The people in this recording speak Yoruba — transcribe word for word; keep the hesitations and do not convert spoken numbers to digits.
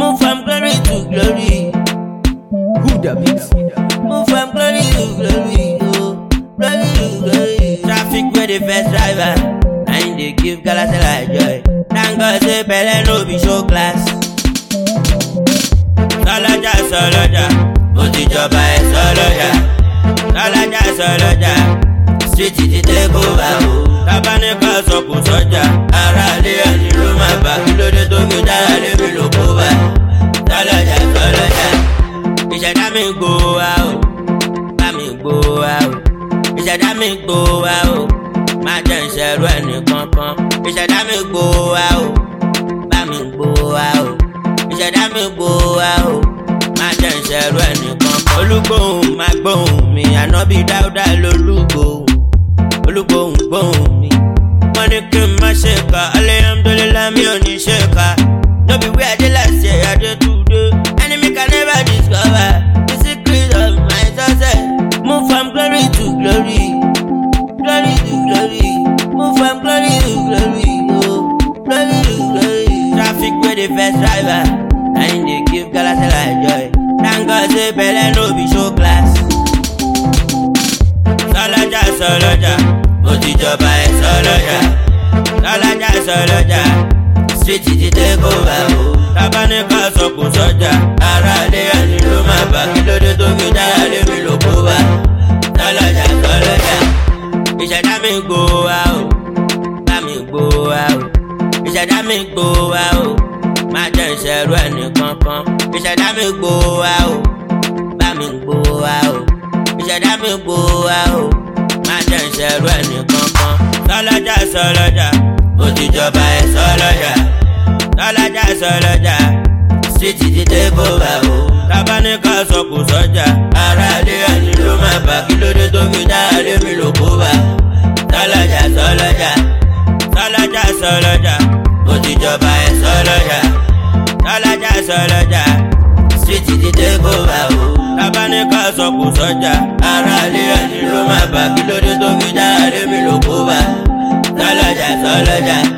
Move from glory to glory. Who the beats? Move from glory to glory. Oh, glory to glory. Traffic with the first driver. And they give Galata like joy. Thank God say Bele no be show class. Soloja, Soloja, Otijoba e Soloja. Soloja, Soloja, street ti take over o. Tabanika sọkò sọjà, ara lé ẹni ló máa bá. Kí ló dé tó gbé dára lé mi ló kó bá. Soloja, Soloja, ìṣẹ̀dá mi gbó wa o, bá mi gbó wa o. Ìṣẹ̀dá mi gbó wa o, má jẹ́ ìṣẹ̀rú ẹnì kankan. Ìṣẹ̀dá mi gbó wa o, bá mi gbó wa o. Ìṣẹ̀dá mi gbó wa o, má jẹ́ ìṣẹ̀rú ẹnì kankan. Olúgbòhùn má gbóhùn mi, Ànábì Dáúdà lolúgbòhùn. Olúgbòhùn gbóhùn mi, wọ́n ní kí n má ṣe kà, alhamdulillah mi ò ní ṣe kà. No be where I dey last year, I dey today. Enemy can never discover the secret of my success. Move from glory to glory, glory to glory. Move from glory to glory, oh, glory to glory. Traffic with the first driver, and they give Galata like joy. Thank God say Bele no be show class. Soloja, Soloja, Otijoba e Soloja. Soloja, Soloja, street ti take over o. Tabanika sọkò sọjà, ara lé ẹni ló máa bá. Kí ló dé tó gbé dára lé mi ló kó bá. Soloja, Soloja, ìṣẹ̀dá mi gbó wa o, bá mi gbó wa o. Ìṣẹ̀dá mi gbó wa o, má jẹ́ ìṣẹ̀rú ẹnì kankan. Ìṣẹ̀dá mi gbó wa o, bá mi gbó wa o. Ìṣẹ̀dá mi gbó wa o, má jẹ́ ìṣẹ̀rú ẹnì kankan. Soloja, Soloja, Otijoba e Soloja. Soloja, Soloja, street ti take over o. Tabanika sọkò sọjà, ara lé ẹni ló máa bá. Kí ló dé tó gbé dára lé mi ló kó bá. Soloja, Soloja, Soloja, Soloja, Otijoba e Soloja. Soloja, Soloja, street ti take over o. Tabanika sọkò sọjà, ara lé ẹni ló máa bá. Kí ló dé tó gbé dára lé mi ló kó bá. Soloja, Soloja.